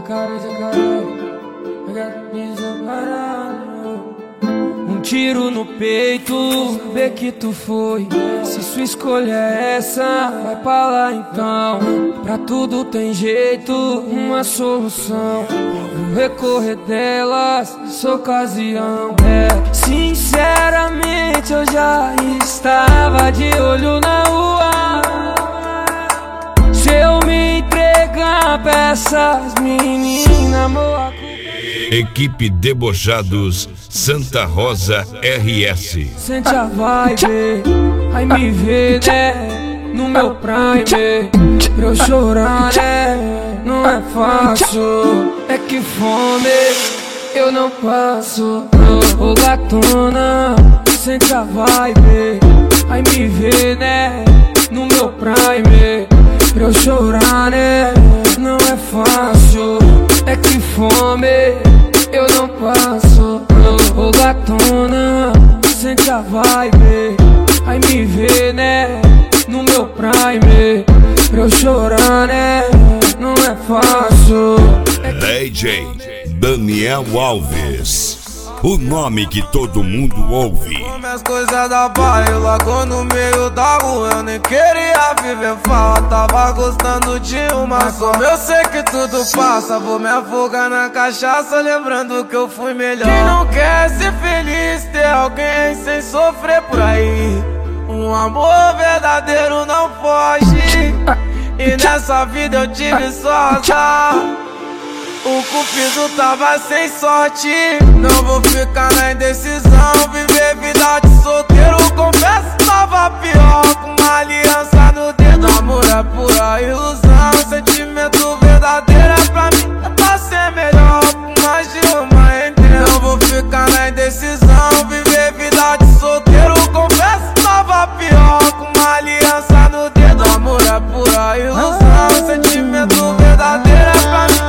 Um tiro no peito, saber que tu foi. Se sua escolha é essa, vai pra lá então. Pra tudo tem jeito, uma solução. Vou recorrer delas nessa ocasião. Sinceramente eu já estava de olho na rua. Se eu me entregar pra essas meninas, amor. Equipe Debochados Santa Rosa RS. Sente a vibe, aí me vê, né? No meu prime, pra eu chorar, né? Não é fácil, é que fome eu não passo. Ô gatona, sente a vibe, aí me vê, né? No meu prime, pra eu chorar, né? Não é fácil, é que fome eu não passo. Ô gatona, sente a vibe, aí me vê, né? No meu prime, pra eu chorar, né? Não é fácil. DJ Daniel Alves, o nome que todo mundo ouve. Minhas coisas da barra, eu largou no meio da rua. Eu nem queria viver fala, tava gostando de uma só. Como eu sei que tudo passa, vou me afogar na cachaça, lembrando que eu fui melhor. Quem não quer ser feliz, ter alguém sem sofrer por aí. Um amor verdadeiro não foge, e nessa vida eu tive só azar. O cupido tava sem sorte. Não vou ficar na indecisão, viver vida de solteiro. Confesso, tava pior, com uma aliança no dedo. Amor é pura ilusão, sentimento verdadeiro é pra mim, é pra ser melhor, com mais de uma entrega. Não vou ficar na indecisão, viver vida de solteiro. Confesso, tava pior, com uma aliança no dedo. Amor é pura ilusão, sentimento verdadeiro é pra mim,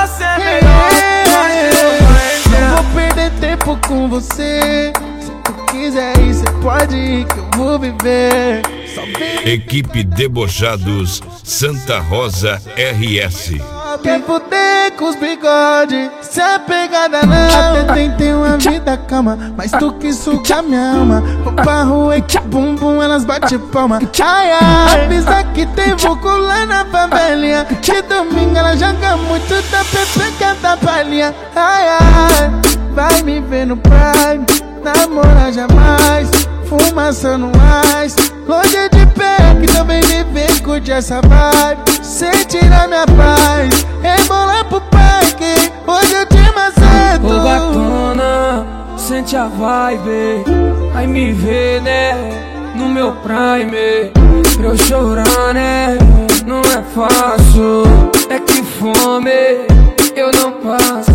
com você. Se tu quiser ir, cê pode ir que eu vou viver. Equipe Debochados Santa Rosa RS. Quer fuder com os bigode, se a pegada não. Até tentei uma vida calma, mas tu quis sugar minha alma. Vou pra rua e que bumbum, elas bate palma. Ai ai, avisa que tem vulco lá na favelinha. De domingo ela joga muito da pepeca da palhinha. Ai ai, vai me ver no prime, namora jamais, fumaça no ice, longe de pé, que também me vem curtir essa vibe, sem tirar minha paz, rebolar pro parque, hoje eu te maceto. Ô gatona, sente a vibe, aí me vê, né? No meu prime, pra eu chorar, né? Não é fácil, é que fome eu não passo.